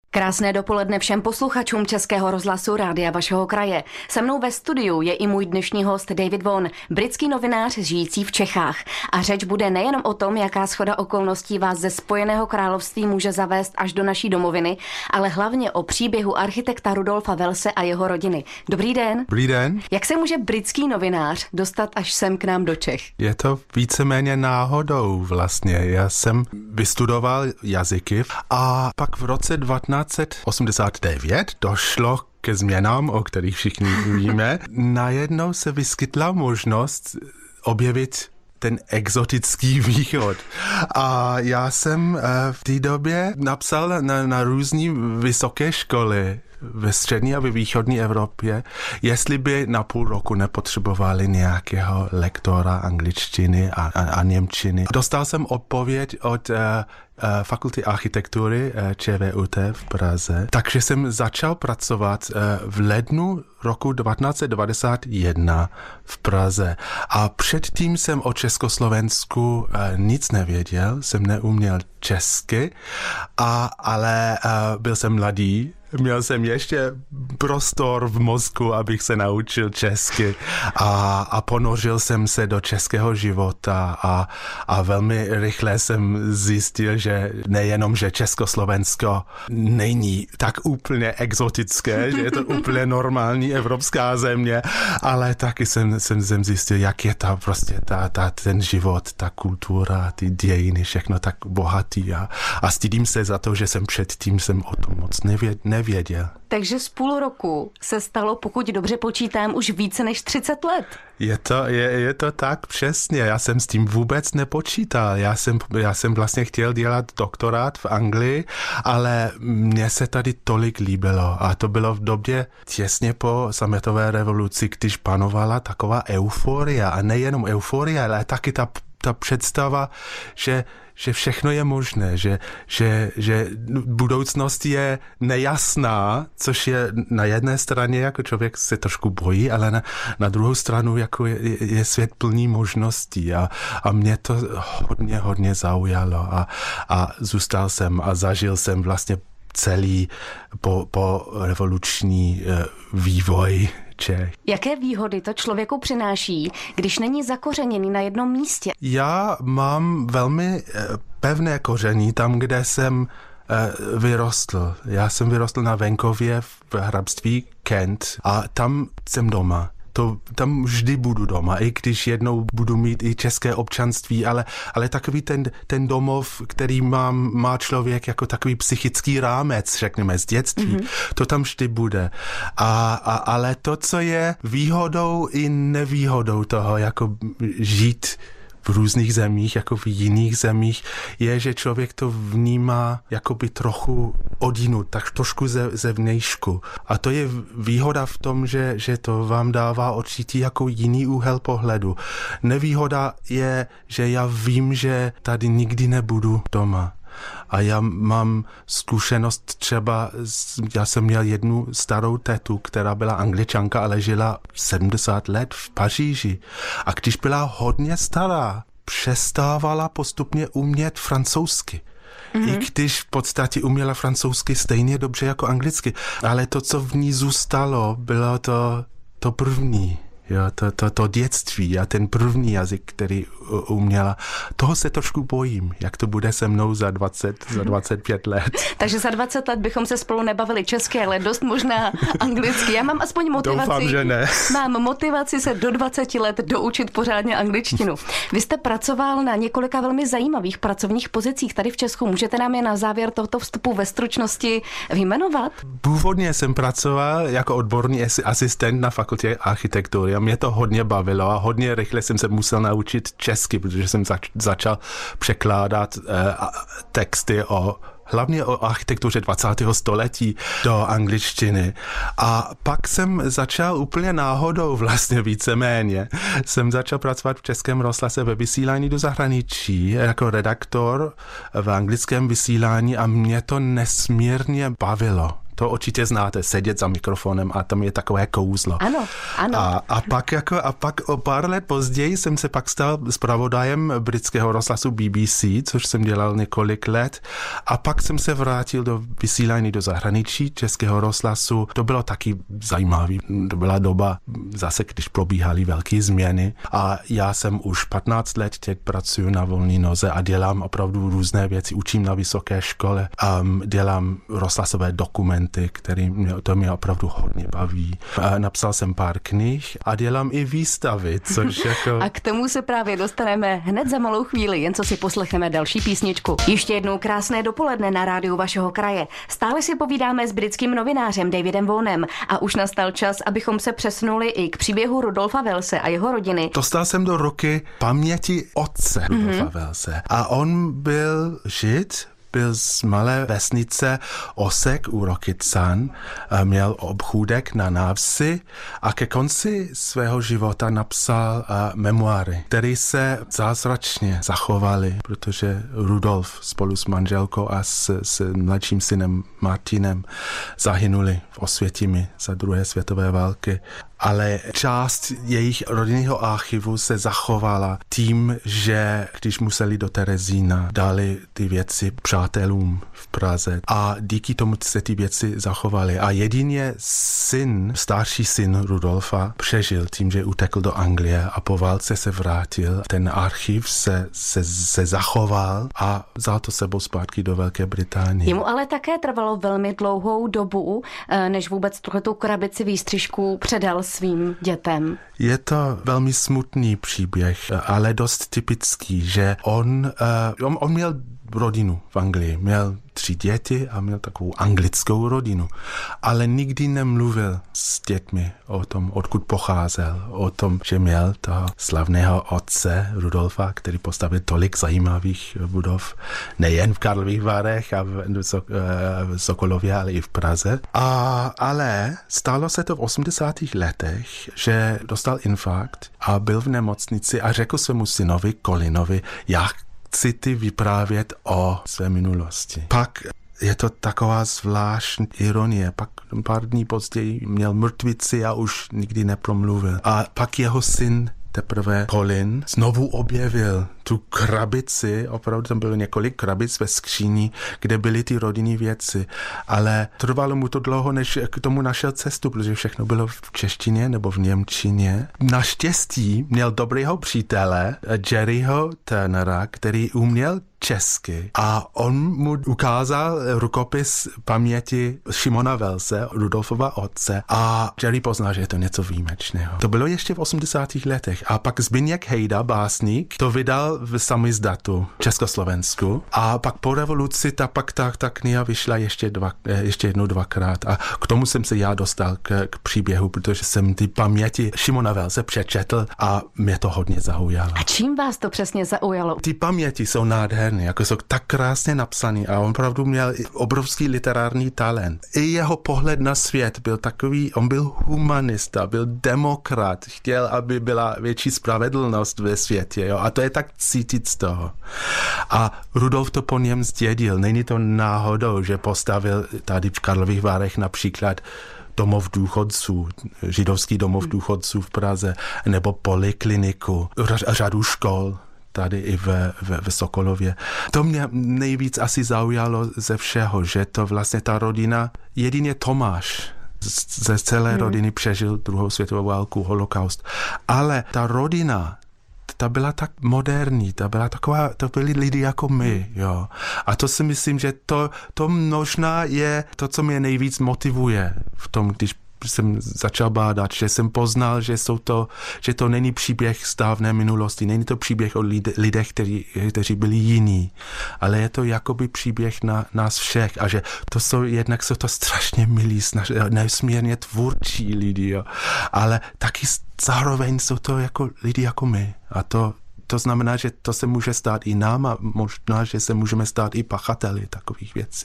Krásné dopoledne všem posluchačům Českého rozhlasu Rádia vašeho kraje. Se mnou ve studiu je i můj dnešní host David Vaughan, britský novinář žijící v Čechách. A řeč bude nejenom o tom, jaká shoda okolností vás ze Spojeného království může zavést až do naší domoviny, ale hlavně o příběhu architekta Rudolfa Wellse a jeho rodiny. Dobrý den. Dobrý den. Jak se může britský novinář dostat až sem k nám do Čech? Je to víceméně náhodou vlastně. Já jsem vystudoval jazyky a pak v roce 1989 došlo ke změnám, o kterých všichni víme. Najednou se vyskytla možnost objevit ten exotický východ. A já jsem v té době napsal na různé vysoké školy ve střední a ve východní Evropě, jestli by na půl roku nepotřebovali nějakého lektora angličtiny a němčiny. Dostal jsem odpověď od Fakulty architektury ČVUT v Praze, takže jsem začal pracovat v lednu roku 1991 v Praze. A předtím jsem o Československu nic nevěděl, jsem neuměl česky, ale byl jsem mladý. Měl jsem ještě prostor v mozku, abych se naučil česky a ponořil jsem se do českého života a velmi rychle jsem zjistil, že nejenom, že Československo není tak úplně exotické, že je to úplně normální evropská země, ale taky jsem zjistil, jak je ta prostě ten život, ta kultura, ty dějiny, všechno tak bohatý a stydím se za to, že jsem předtím o tom moc nevěděl. Takže z půl roku se stalo, pokud dobře počítám, už více než 30 let. Je to tak přesně, já jsem s tím vůbec nepočítal. Já jsem vlastně chtěl dělat doktorát v Anglii, ale mně se tady tolik líbilo a to bylo v době těsně po sametové revoluci, když panovala taková euforia a nejenom euforia, ale taky ta představa, že všechno je možné, že budoucnost je nejasná, což je na jedné straně jako člověk se trošku bojí, ale na druhou stranu jako je svět plný možností a mě to hodně zaujalo a zůstal jsem a zažil jsem vlastně celý po revoluční vývoj Čech. Jaké výhody to člověku přináší, když není zakořeněný na jednom místě? Já mám velmi pevné koření tam, kde jsem vyrostl. Já jsem vyrostl na venkově v hrabství Kent a tam jsem doma. Tam vždy budu doma, i když jednou budu mít i české občanství, ale takový ten domov, který má člověk jako takový psychický rámec, řekněme, z dětství, to tam vždy bude. Ale to, co je výhodou i nevýhodou toho, jako žít v různých zemích, jako v jiných zemích, je, že člověk to vnímá jakoby trochu odjinud, tak trošku ze vnějšku. A to je výhoda v tom, že to vám dává určitý jako jiný úhel pohledu. Nevýhoda je, že já vím, že tady nikdy nebudu doma. A já mám zkušenost třeba, já jsem měl jednu starou tetu, která byla Angličanka, ale žila 70 let v Paříži. A když byla hodně stará, přestávala postupně umět francouzsky. I když v podstatě uměla francouzsky stejně dobře jako anglicky. Ale to, co v ní zůstalo, bylo to první. Jo, to dětství a ten první jazyk, který uměla, toho se trošku bojím, jak to bude se mnou za 25 let. Takže za 20 let bychom se spolu nebavili česky, ale dost možná anglicky. Já mám aspoň motivaci. Doufám, že ne. Mám motivaci se do 20 let doučit pořádně angličtinu. Vy jste pracoval na několika velmi zajímavých pracovních pozicích tady v Česku. Můžete nám je na závěr tohoto vstupu ve stručnosti vyjmenovat? Původně jsem pracoval jako odborný asistent na fakultě architektury. Mě to hodně bavilo a hodně rychle jsem se musel naučit česky, protože jsem začal překládat texty hlavně o architektuře 20. století do angličtiny. A pak jsem začal úplně náhodou vlastně víceméně. Jsem začal pracovat v Českém rozhlase ve vysílání do zahraničí jako redaktor v anglickém vysílání a mě to nesmírně bavilo. To určitě znáte, sedět za mikrofonem a tam je takové kouzlo. Ano. A pak o pár let později jsem se pak stal zpravodajem britského rozhlasu BBC, což jsem dělal několik let. A pak jsem se vrátil do vysílání do zahraničí Českého rozhlasu. To bylo taky zajímavé. To byla doba zase, když probíhaly velké změny. A já jsem už 15 let teď pracuji na volné noze a dělám opravdu různé věci. Učím na vysoké škole a dělám rozhlasové dokumenty, to mě opravdu hodně baví. A napsal jsem pár knih a dělám i výstavy, což jako... A k tomu se právě dostaneme hned za malou chvíli, jen co si poslechneme další písničku. Ještě jednou krásné dopoledne na rádiu vašeho kraje. Stále si povídáme s britským novinářem Davidem Vaughanem a už nastal čas, abychom se přesunuli i k příběhu Rudolfa Wellse a jeho rodiny. Dostal jsem do ruky paměti otce Rudolfa Wellse a on byl Žid, byl z malé vesnice Osek u Rokycan, měl obchůdek na návsi a ke konci svého života napsal memoáry, které se zázračně zachovaly, protože Rudolf spolu s manželkou a s mladším synem Martinem zahynuli v Osvětimi za druhé světové války. Ale část jejich rodinného archivu se zachovala tím, že když museli do Terezína, dali ty věci přátelům v Praze a díky tomu se ty věci zachovaly. A jedině starší syn Rudolfa přežil tím, že utekl do Anglie a po válce se vrátil. Ten archiv se zachoval a vzal to sebou zpátky do Velké Británie. Jemu ale také trvalo velmi dlouhou dobu, než vůbec tuhletu krabici výstřižků předal svým dětem. Je to velmi smutný příběh, ale dost typický, že on měl rodinu v Anglii, měl 3 děti a měl takovou anglickou rodinu, ale nikdy nemluvil s dětmi o tom, odkud pocházel, o tom, že měl toho slavného otce Rudolfa, který postavil tolik zajímavých budov, nejen v Karlových Varech a v Sokolově, ale i v Praze. Ale stalo se to v 80. letech, že dostal infarkt a byl v nemocnici a řekl svému synovi Colinovi, jak chci ty vyprávět o své minulosti. Pak je to taková zvláštní ironie. Pak pár dní později měl mrtvici a už nikdy nepromluvil. A pak jeho syn teprve Colin znovu objevil tu krabici, opravdu tam bylo několik krabic ve skříni, kde byly ty rodinné věci, ale trvalo mu to dlouho, než k tomu našel cestu, protože všechno bylo v češtině nebo v němčině. Naštěstí měl dobrého přítele, Jerryho Turnera, který uměl česky a on mu ukázal rukopis paměti Šimona Wellse, Rudolfova otce a Jerry poznal, že je to něco výjimečného. To bylo ještě v 80. letech a pak Zbyněk Hejda, básník, to vydal v samizdatu v Československu a pak po revoluci ta kniha vyšla ještě jednou, dvakrát a k tomu jsem se já dostal k příběhu, protože jsem ty paměti Šimona Wellse přečetl a mě to hodně zaujalo. A čím vás to přesně zaujalo? Ty paměti jsou nádherné, jako jsou tak krásně napsaný a on opravdu měl obrovský literární talent. I jeho pohled na svět byl takový, on byl humanista, byl demokrat, chtěl, aby byla větší spravedlnost ve světě, jo? A to je tak cítit z toho. A Rudolf to po něm zdědil. Není to náhodou, že postavil tady v Karlových Varech například domov důchodců, židovský domov důchodců v Praze, nebo polikliniku, řadu škol tady i ve Sokolově. To mě nejvíc asi zaujalo ze všeho, že to vlastně ta rodina, jedině Tomáš ze celé rodiny přežil druhou světovou válku, holokaust, ale ta rodina, ta byla tak moderní, to byli lidi jako my, jo. A to si myslím, že to možná je to, co mě nejvíc motivuje v tom, když jsem začal bádat, že jsem poznal, že to není příběh z dávné minulosti, není to příběh o lidech, kteří byli jiní, ale je to jakoby příběh na nás všech a že jednak jsou to strašně milí, nesmírně tvůrčí lidi, jo. Ale taky zároveň jsou to jako lidi jako my a to znamená, že to se může stát i nám a možná, že se můžeme stát i pachateli takových věcí.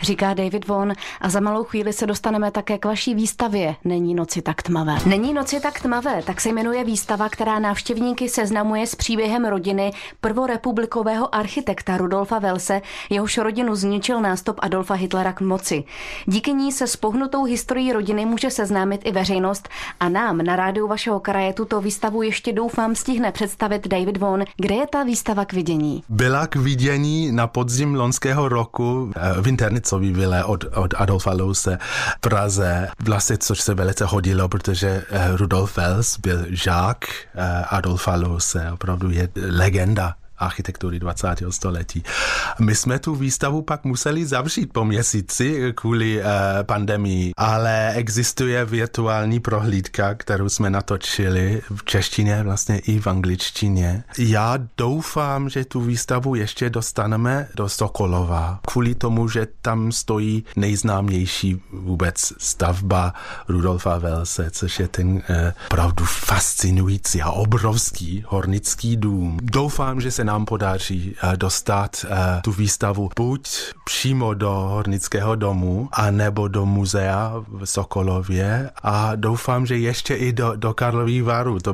říká David Vaughan a za malou chvíli se dostaneme také k vaší výstavě Není noci tak tmavé. Není noci tak tmavé, tak se jmenuje výstava, která návštěvníky seznamuje s příběhem rodiny prvorepublikového architekta Rudolfa Welse, jehož rodinu zničil nástup Adolfa Hitlera k moci. Díky ní se s pohnutou historií rodiny může seznámit i veřejnost a nám na rádiu vašeho kraje tuto výstavu ještě doufám stihne představit David Vaughan. Kde je ta výstava k vidění? Byla k vidění na podzim loňského roku v internetový vile od Adolfa Loose v Praze, vlastně, což se velice hodilo, protože Rudolf Wels byl žák Adolfa Loose, opravdu je legenda architektury 20. století. My jsme tu výstavu pak museli zavřít po měsíci kvůli pandemii, ale existuje virtuální prohlídka, kterou jsme natočili v češtině, vlastně i v angličtině. Já doufám, že tu výstavu ještě dostaneme do Sokolova, kvůli tomu, že tam stojí nejznámější vůbec stavba Rudolfa Welse, což je ten opravdu fascinující a obrovský hornický dům. Doufám, že se nám podaří dostat tu výstavu buď přímo do hornického domu, anebo do muzea v Sokolově a doufám, že ještě i do Karlových Varů. To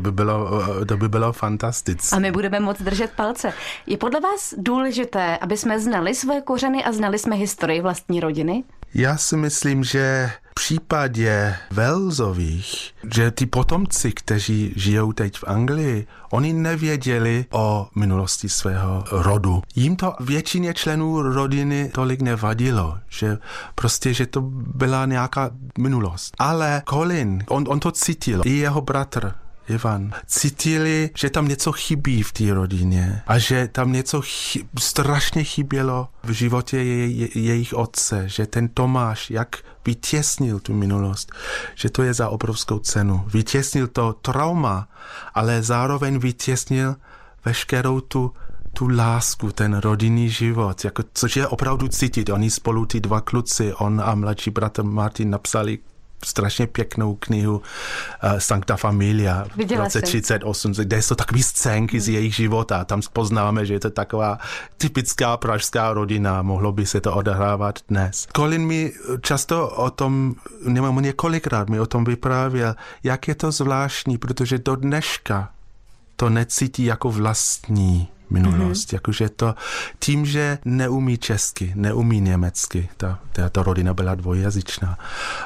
by bylo fantastické. A my budeme moc držet palce. Je podle vás důležité, aby jsme znali své kořeny a znali jsme historii vlastní rodiny? Já si myslím, že v případě Welsových, že ty potomci, kteří žijou teď v Anglii, oni nevěděli o minulosti svého rodu. Jim to většině členů rodiny tolik nevadilo, že prostě, že to byla nějaká minulost. Ale Colin, on to cítil, i jeho bratr Ivan, cítili, že tam něco chybí v té rodině a že tam něco strašně chybělo v životě jejich otce, že ten Tomáš, jak vytěsnil tu minulost, že to je za obrovskou cenu. Vytěsnil to trauma, ale zároveň vytěsnil veškerou tu lásku, ten rodinný život, jako, což je opravdu cítit. Oni spolu, ty dva kluci, on a mladší bratr Martin napsali strašně pěknou knihu Sancta Familia v roce 38, kde jsou takový scénky z jejich života. Tam poznáme, že je to taková typická pražská rodina. Mohlo by se to odehrávat dnes. Colin mi často o tom, několikrát mi o tom vyprávěl, jak je to zvláštní, protože do dneška to necítí jako vlastní minulost. Jakože to tím, že neumí česky, neumí německy, ta rodina byla dvojjazyčná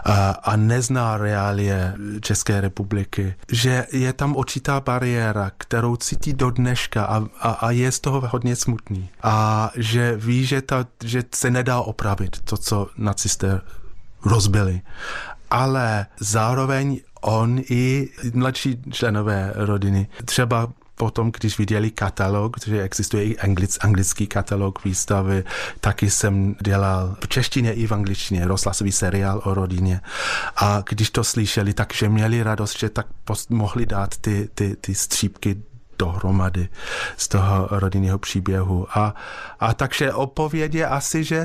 a nezná reálie České republiky, že je tam určitá bariéra, kterou cítí do dneška a je z toho hodně smutný. A že ví, že se nedá opravit to, co nacisté rozbili. Ale zároveň on i mladší členové rodiny třeba potom, když viděli katalog, že existuje i anglický katalog výstavy, taky jsem dělal v češtině i v angličtině rozhlasový seriál o rodině. A když to slyšeli, takže měli radost, že tak mohli dát ty střípky dohromady z toho rodinného příběhu. A takže odpověď je asi, že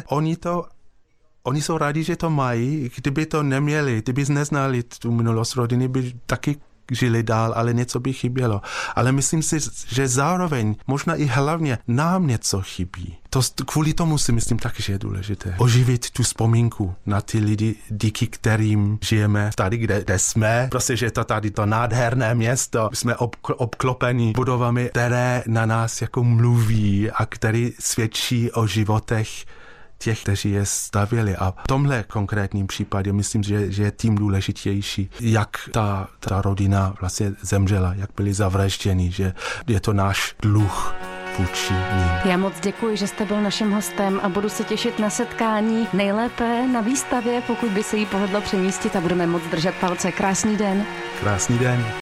oni jsou rádi, že to mají. Kdyby to neměli, kdyby neznali tu minulost rodiny, by taky žili dál, ale něco by chybělo. Ale myslím si, že zároveň, možná i hlavně, nám něco chybí. Kvůli tomu si myslím taky, že je důležité oživit tu vzpomínku na ty lidi, díky kterým žijeme tady, kde jsme. Prostě, že to tady to nádherné město, jsme obklopeni budovami, které na nás jako mluví a které svědčí o životech těch, kteří je stavěli. A v tomhle konkrétním případě myslím, že je tím důležitější, jak ta rodina vlastně zemřela, jak byli zavražděni, že je to náš dluh vůči nim. Já moc děkuji, že jste byl naším hostem a budu se těšit na setkání nejlépe na výstavě, pokud by se jí povedlo přemístit a budeme moc držet palce. Krásný den. Krásný den.